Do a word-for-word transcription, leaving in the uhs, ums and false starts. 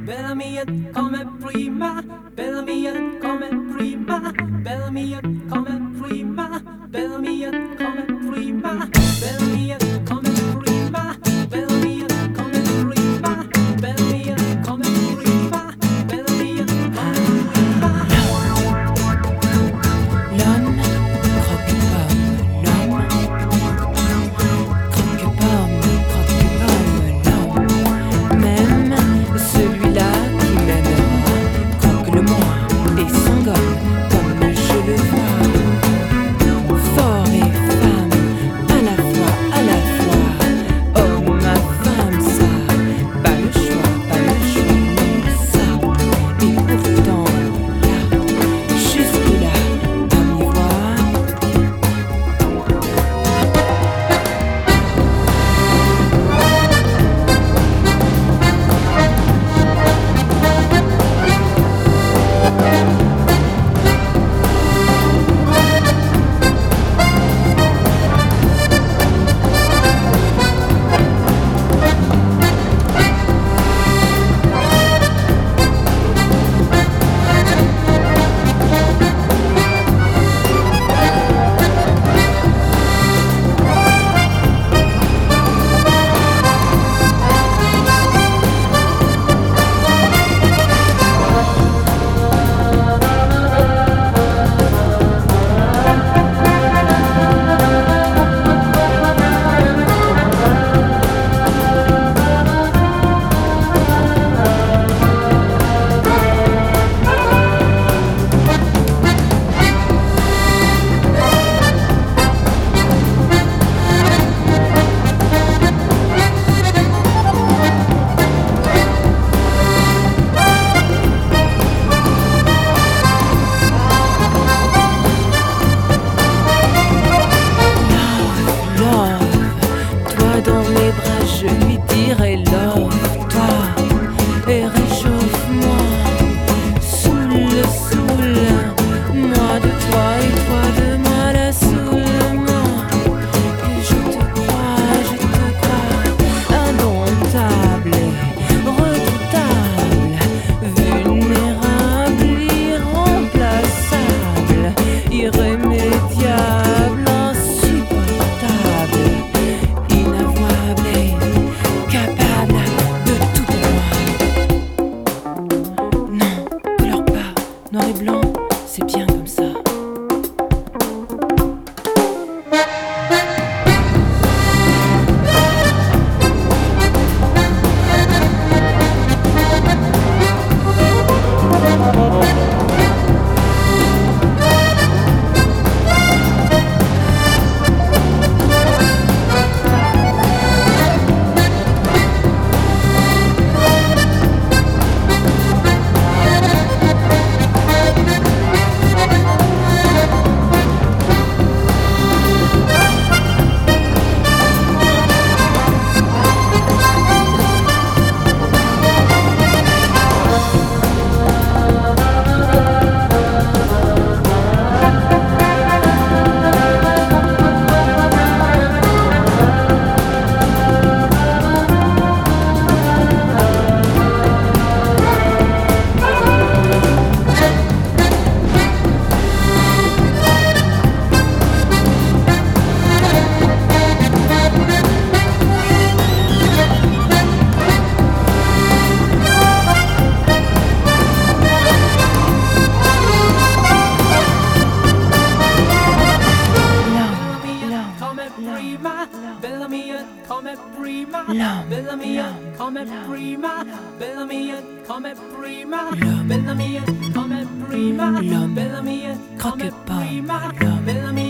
bella mia come prima, bella mia come prima, bella mia come prima, bella mia come prima, bella mia come prima, bella mia come prima, bella mia come prima, bella mia come prima. L'homme croque pomme, l'homme croque pomme, croque pomme, l'homme. Même celui-là qui m'aimera croque le moins et s'engomme comme je le vois. Fort et femme, à la fois, à la fois. Homme, ma femme, ça, pas le choix, pas le choix, non, ça. Et pourtant, là, juste là, à m'y voir. Dans mes bras je lui dirai love-toi et réchauffe-moi, saoule, saoule, moi de toi et toi de moi, la saoule-moi. Et je te crois, je te crois, indomptable et redoutable, vulnérable, irremplaçable, irrémédiable, insupportable, inavouable et capable de tout pour moi. Non, pleure pas, noir et blanc, c'est bien comme ça. Bella mia come prima, L'homme, bella mia l'homme, come l'homme, prima, bella mia come prima, L'homme, bella mia come prima, l'homme, bella mia come croque-pomme, prima, l'homme. bella mia